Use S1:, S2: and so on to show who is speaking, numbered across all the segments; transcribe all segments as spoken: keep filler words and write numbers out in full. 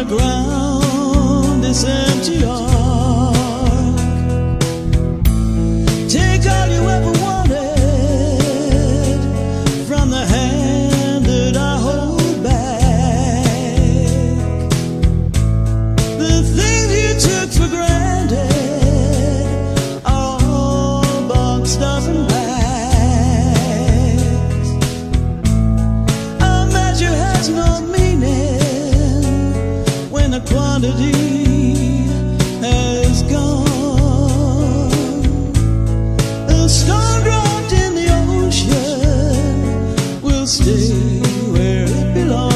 S1: the ground this empty ark. Take all you ever wanted from the hand that I hold back. The things you took for granted are all boxed up and bags. A measure has no meaning when the quantity has gone. A stone dropped in the ocean will stay where it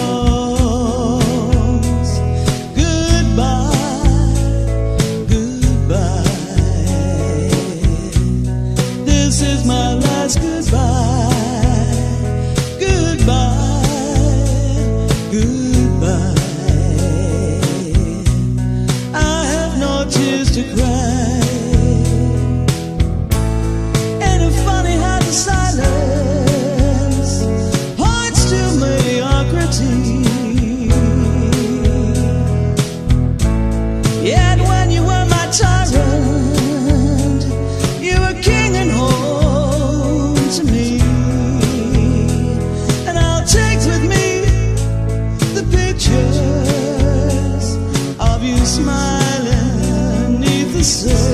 S1: belongs. Goodbye, goodbye. This is my last goodbye. Goodbye, goodbye. Tears to cry. Ain't it funny how the silence points to mediocrity? Yet when you were my tyrant, you were king and home to me. And I'll take with me the pictures of you smiling. So